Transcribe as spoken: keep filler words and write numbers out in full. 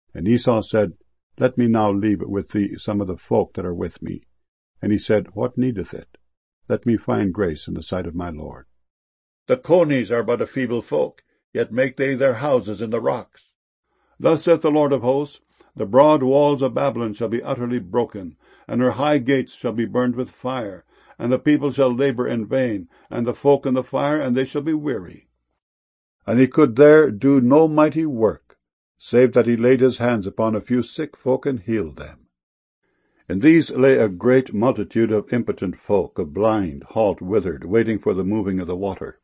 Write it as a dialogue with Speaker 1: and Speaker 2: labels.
Speaker 1: And Esau said, Let me now leave with thee some of the folk that are with me. And he said, What needeth it? Let me find grace in the sight of my Lord.
Speaker 2: The conies are but a feeble folk, yet make they their houses in the rocks. Thus saith the Lord of hosts, The broad walls of Babylon shall be utterly broken, and her high gates shall be burned with fire, and the people shall labor in vain, and the folk in the fire, and they shall be weary. And he could there do no mighty work, save that he laid his hands upon a few sick folk and healed them. In these lay a great multitude of impotent folk, of blind, halt, withered, waiting for the moving of the water.